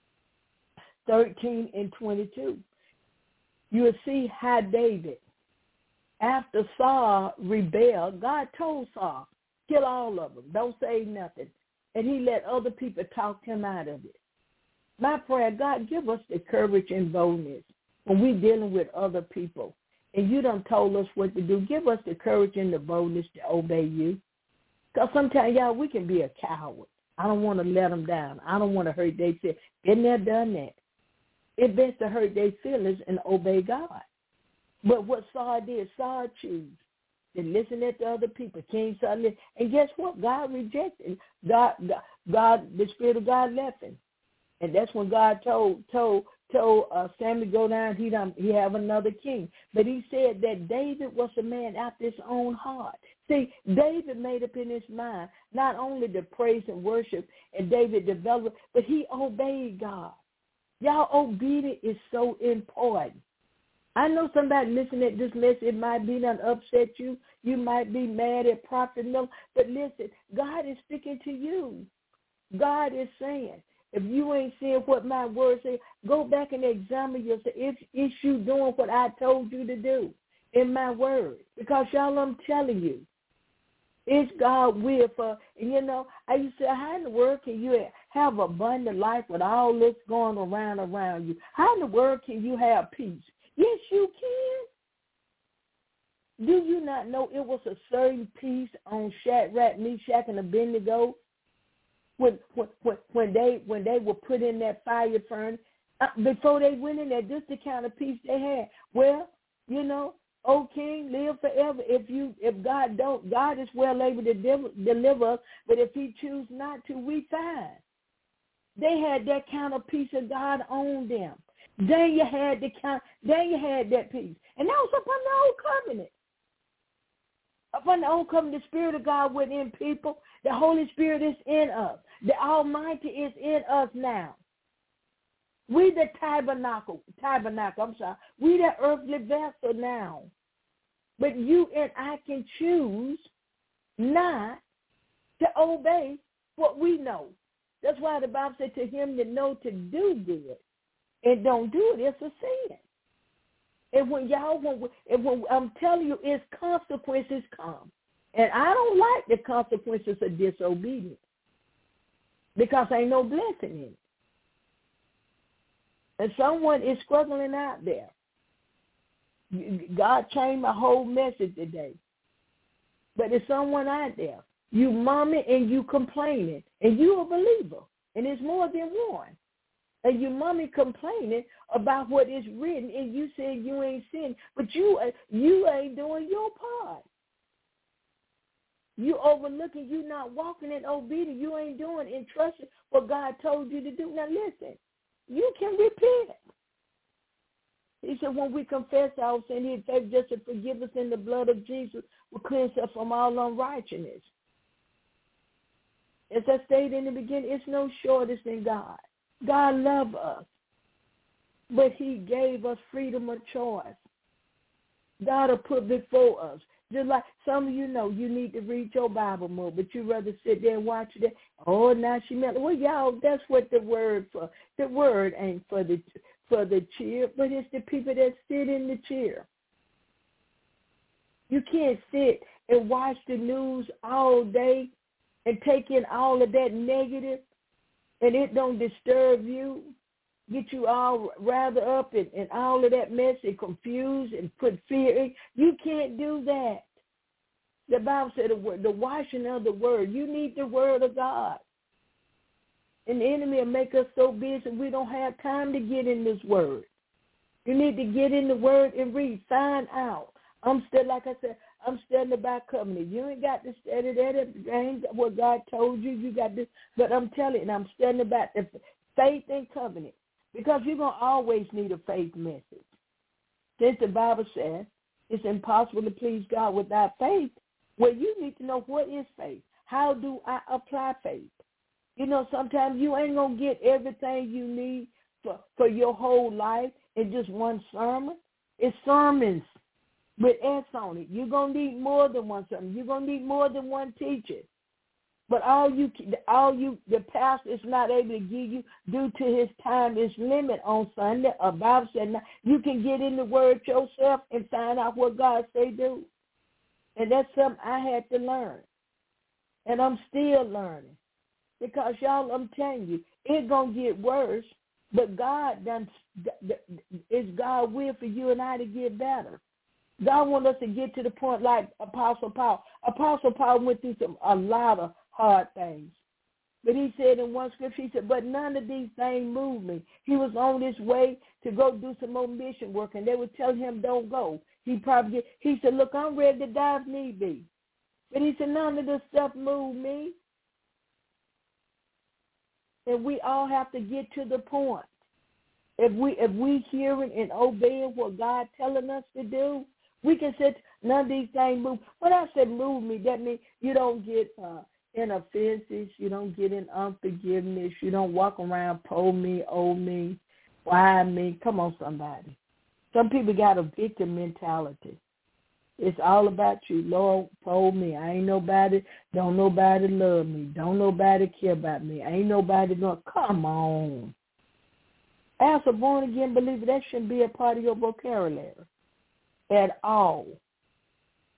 13 and 22, you'll see how David, after Saul rebelled, God told Saul, kill all of them. Don't say nothing. And he let other people talk him out of it. My prayer, God, give us the courage and boldness when we're dealing with other people. And you done told us what to do. Give us the courage and the boldness to obey you. Because sometimes, y'all, we can be a coward. I don't want to let them down. I don't want to hurt their feelings. Been there, done that. It's best to hurt their feelings and obey God. But what Saul did, Saul chose to listen to other people. King Saul listened. And guess what? God rejected him. God, the Spirit of God left him. And that's when God told Samuel go down. He have another king. But he said that David was a man after his own heart. See, David made up in his mind not only to praise and worship, and David developed, but he obeyed God. Y'all, obedience is so important. I know somebody listening to this message, it might be done upset you. You might be mad at Prophet Miller. But listen, God is speaking to you. God is saying, if you ain't seeing what my word says, go back and examine yourself. Is you doing what I told you to do in my word? Because, y'all, I'm telling you, It's God will for, and you know, I used to say, how in the world can you have abundant life with all this going around you? How in the world can you have peace? Yes, you can. Do you not know it was a certain peace on Shadrach, Meshach, and Abednego when they were put in that fire furnace? Before they went in there, this is the kind of peace they had. Well, you know, O King, live forever. If God is well able to deliver us, but if he choose not to, we fine. They had that kind of peace of God on them. Then you had that peace. And that was upon the old covenant. Upon the old covenant, the Spirit of God within people. The Holy Spirit is in us. The Almighty is in us now. We the tabernacle, we the earthly vessel now. But you and I can choose not to obey what we know. That's why the Bible said to him that know to do good and don't do it, it's a sin. And when I'm telling you, its consequences come. And I don't like the consequences of disobedience because ain't no blessing in it. And someone is struggling out there. God changed my whole message today. But there's someone out there. You mumming and you complaining. And you a believer. And it's more than one. And you mumming complaining about what is written. And you said you ain't sinning. But you ain't doing your part. You overlooking. You not walking in obedience. You ain't doing and trusting what God told you to do. Now listen. You can repent. He said, when we confess our sin, he said, just to forgive us in the blood of Jesus, will cleanse us from all unrighteousness. As I stated in the beginning, it's no shortage in God. God loves us, but he gave us freedom of choice. God will put before us. Just like some of you know, you need to read your Bible more, but you rather sit there and watch it. Oh, now she meant, well, y'all, that's what the word for. The word ain't for the chair, but it's the people that sit in the chair. You can't sit and watch the news all day and take in all of that negative, and it don't disturb you, get you all rather up and all of that mess and confused and put fear in. You can't do that. The Bible said the washing of the word. You need the word of God. And the enemy will make us so busy we don't have time to get in this word. You need to get in the word and read. Find out. Like I said, I'm studying about covenant. You ain't got to study that. It ain't what God told you. You got this. But I'm telling you, and I'm studying about the faith and covenant. Because you're going to always need a faith message. Since the Bible says it's impossible to please God without faith, well, you need to know what is faith. How do I apply faith? You know, sometimes you ain't going to get everything you need for your whole life in just one sermon. It's sermons with S on it. You're going to need more than one sermon. You're going to need more than one teacher. But the pastor is not able to give you due to his time is limit on Sunday. A Bible said you can get in the word yourself and find out what God say do. And that's something I had to learn. And I'm still learning. Because, y'all, I'm telling you, it's going to get worse. But it's God's will for you and I to get better. God wants us to get to the point like Apostle Paul. Apostle Paul went through a lot of hard things. But he said in one scripture, he said, but none of these things moved me. He was on his way to go do some more mission work, and they would tell him, don't go. He said, look, I'm ready to die if need be. But he said, none of this stuff moved me. And we all have to get to the point. If we hearing and obeying what God telling us to do, we can say none of these things move. When I said move me, that means you don't get in offenses, you don't get in unforgiveness, you don't walk around po me, owe me, why me. Come on, somebody. Some people got a victim mentality. It's all about you. Lord, po me. I ain't nobody. Don't nobody love me. Don't nobody care about me. Ain't nobody going. Come on. As a born-again believer, that shouldn't be a part of your vocabulary at all.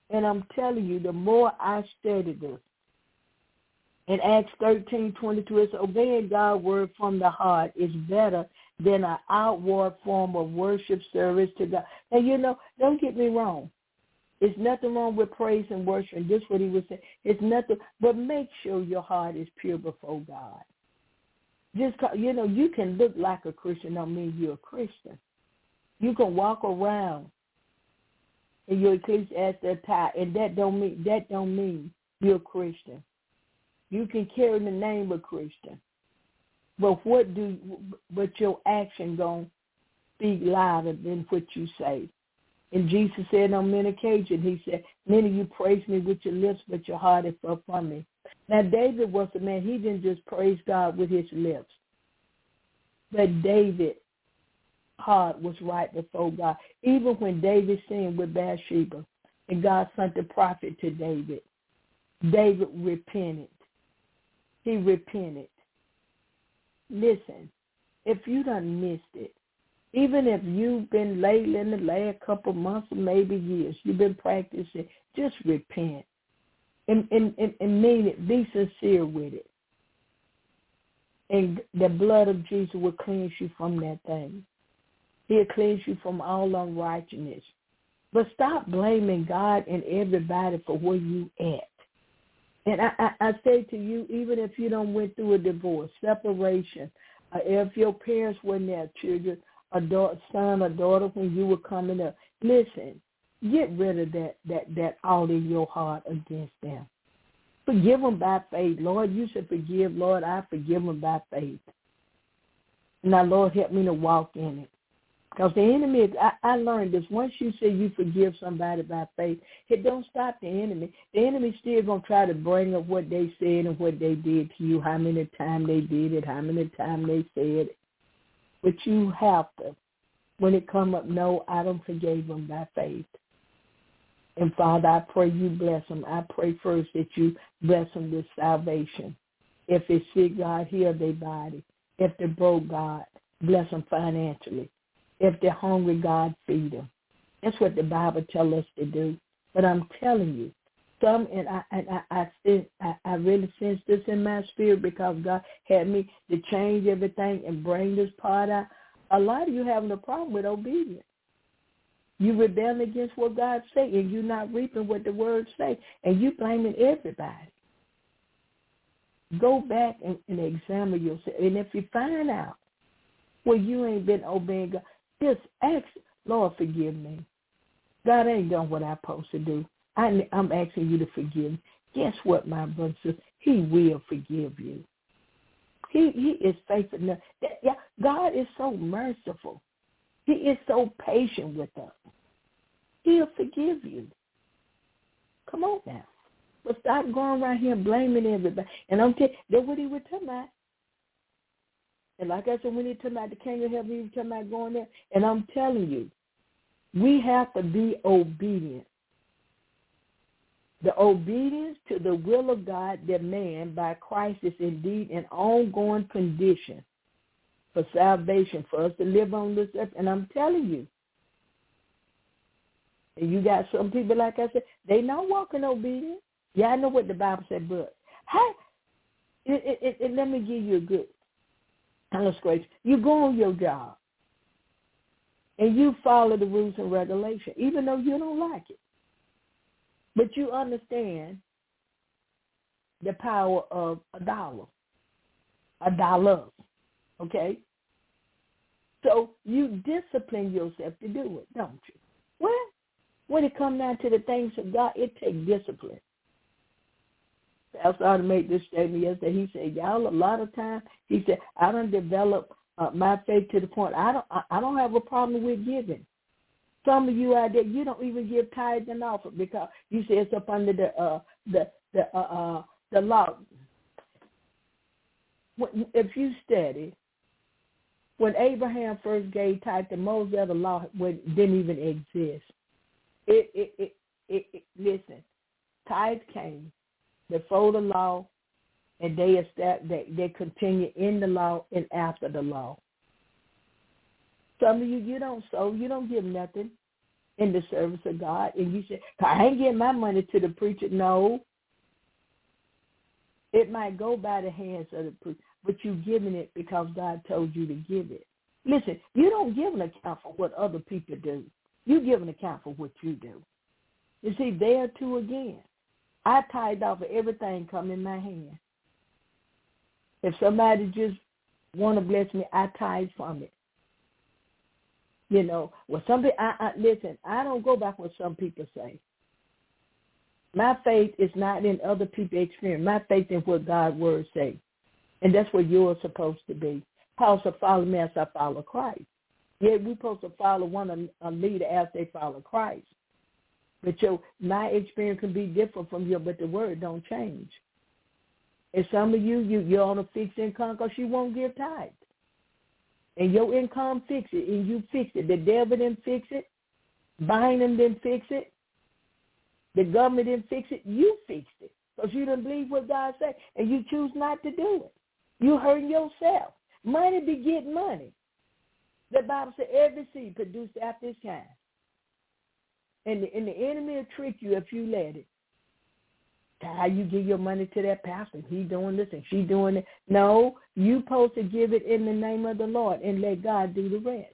And I'm telling you, the more I study this, in Acts 13:22, it's obeying God's word from the heart is better than an outward form of worship service to God. And, you know, don't get me wrong. There's nothing wrong with praise and worship. And this is what he was saying. It's nothing, but make sure your heart is pure before God. Just, you know, you can look like a Christian, don't mean you're a Christian. You can walk around in your ecclesiastic tie, and that don't mean you're a Christian. You can carry the name of Christian, but your action gonna speak louder than what you say. And Jesus said on many occasions, he said, many of you praise me with your lips, but your heart is far from me. Now, David was a man, he didn't just praise God with his lips, but David's heart was right before God. Even when David sinned with Bathsheba and God sent the prophet to David, David repented. He repented. Listen, if you done missed it, even if you've been lately in the last couple of months or maybe years, you've been practicing, just repent and mean it. Be sincere with it. And the blood of Jesus will cleanse you from that thing. He'll cleanse you from all unrighteousness. But stop blaming God and everybody for where you at. And I say to you, even if you don't went through a divorce, separation, if your parents weren't there, children, a son or daughter when you were coming up, listen, get rid of that all in your heart against them. Forgive them by faith. Lord, you should forgive. Lord, I forgive them by faith. Now, Lord, help me to walk in it. Because the enemy, I learned this. Once you say you forgive somebody by faith, it don't stop the enemy. The enemy's still going to try to bring up what they said and what they did to you, how many times they did it, how many times they said it. But you have to, when it come up, no, I don't forgive them by faith. And, Father, I pray you bless them. I pray first that you bless them with salvation. If it's sick, God, heal their body. If they're broke, God, bless them financially. If they're hungry, God, feed them. That's what the Bible tells us to do. But I'm telling you, I really sense this in my spirit because God had me to change everything and bring this part out. A lot of you having a problem with obedience. You rebel against what God say, and you're not reaping what the word say, and you blaming everybody. Go back and examine yourself. And if you find out well, you ain't been obeying God, just ask, Lord, forgive me. God ain't done what I'm supposed to do. I'm asking you to forgive me. Guess what, my brother and sister? He will forgive you. He is faithful enough. God is so merciful. He is so patient with us. He'll forgive you. Come on now. But stop going around here blaming everybody. And I'm telling you, that's what he was talking about. And like I said, when he talking about the King of Heaven, he was talking about going there. And I'm telling you, we have to be obedient. The obedience to the will of God that man by Christ is indeed an ongoing condition for salvation, for us to live on this earth. And I'm telling you, and you got some people, like I said, they not walking obedient. Yeah, I know what the Bible said, but let me give you a good illustration. You go on your job, and you follow the rules and regulations, even though you don't like it. But you understand the power of a dollar, okay? So you discipline yourself to do it, don't you? Well, when it comes down to the things of God, it takes discipline. Pastor ought to make this statement yesterday. He said, y'all, a lot of times, he said, I done developed my faith to the point I don't have a problem with giving. Some of you out there, you don't even give tithes and offering because you say it's up under the law. If you study, when Abraham first gave tithe, the Moses of the law didn't even exist. Listen, tithe came before the law, and they continue in the law and after the law. Some of you, you don't sow, you don't give nothing. in the service of God, and you say, I ain't getting my money to the preacher. No. It might go by the hands of the preacher, but you're giving it because God told you to give it. Listen, you don't give an account for what other people do. You give an account for what you do. You see, there too again, I tithe off of everything come in my hand. If somebody just want to bless me, I tithe from it. You know, well, listen, I don't go back what some people say. My faith is not in other people's experience. My faith in what God's word say. And that's what yours supposed to be. Paul said, follow me as I follow Christ. Yet we're supposed to follow a leader as they follow Christ. But my experience can be different from yours, but the word don't change. And some of you're on a fixed income because you won't give tithe. And your income fix it, and you fix it. The devil didn't fix it. Biden didn't fix it. The government didn't fix it. You fixed it because you didn't believe what God said, and you choose not to do it. You hurting yourself. Money beget money. The Bible said every seed produced after its kind. And the enemy will trick you if you let it. How you give your money to that pastor? He doing this and she doing it. No, you supposed to give it in the name of the Lord and let God do the rest.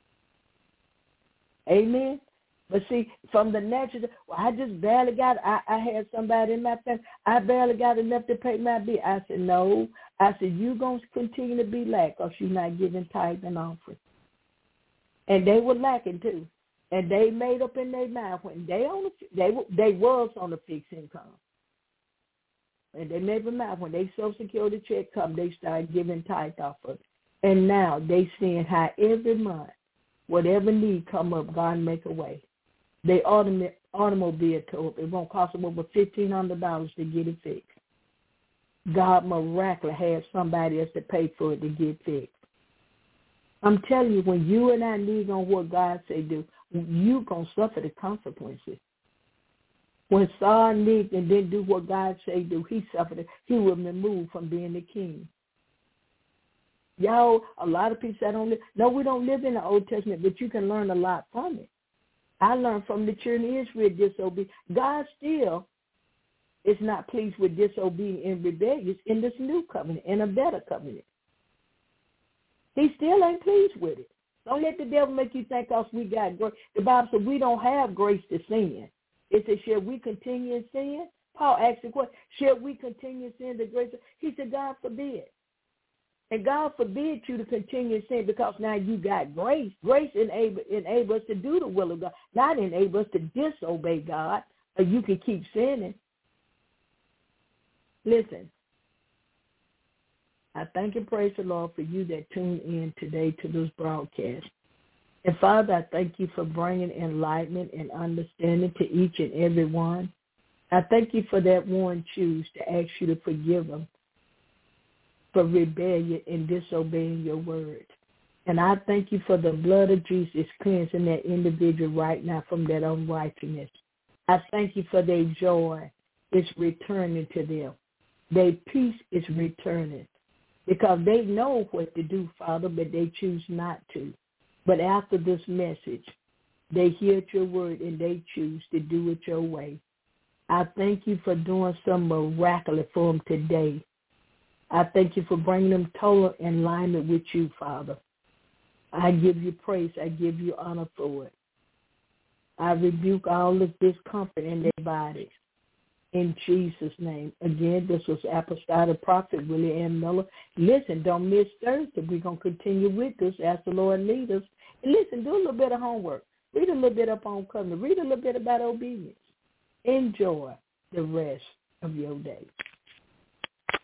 Amen. But see, from the natural, I just barely got, I had somebody in my family, I barely got enough to pay my bill. I said, no. I said, you're going to continue to be lack because you're not giving tithe and offering. And they were lacking too. And they made up in their mind when they was on a fixed income. And they made up in mind when they Social Security check come, they started giving tithe off of it. And now they seeing how every month, whatever need come up, God make a way. They automobile tow up. It won't cost them over $1,500 to get it fixed. God miraculously has somebody else to pay for it to get fixed. I'm telling you, when you and I need on what God say do, you're going to suffer the consequences. When Saul needs and didn't do what God say do, he suffered it. He was removed from being the king. Y'all, a lot of people say, we don't live in the Old Testament, but you can learn a lot from it. I learned from the children of Israel disobedience. God still is not pleased with disobedience and rebellious in this new covenant, in a better covenant. He still ain't pleased with it. Don't let the devil make you think because we got grace. The Bible says we don't have grace to sin. It says, shall we continue in sin? Paul asked the question, shall we continue in sin the grace? He said, God forbid. And God forbid you to continue in sin because now you got grace. Grace enable us to do the will of God, not enable us to disobey God, or you can keep sinning. Listen, I thank and praise the Lord for you that tuned in today to this broadcast. And Father, I thank you for bringing enlightenment and understanding to each and every one. I thank you for that one choose to ask you to forgive them for rebellion and disobeying your word. And I thank you for the blood of Jesus cleansing that individual right now from that unrighteousness. I thank you for their joy is returning to them. Their peace is returning because they know what to do, Father, but they choose not to. But after this message, they hear your word and they choose to do it your way. I thank you for doing some miraculous for them today. I thank you for bringing them total alignment with you, Father. I give you praise. I give you honor for it. I rebuke all of discomfort in their bodies. In Jesus' name. Again, this was Apostolic Prophet Willie M. Miller. Listen, don't miss Thursday. We're going to continue with this as the Lord leads us. And listen, do a little bit of homework. Read a little bit up on covenant. Read a little bit about obedience. Enjoy the rest of your day.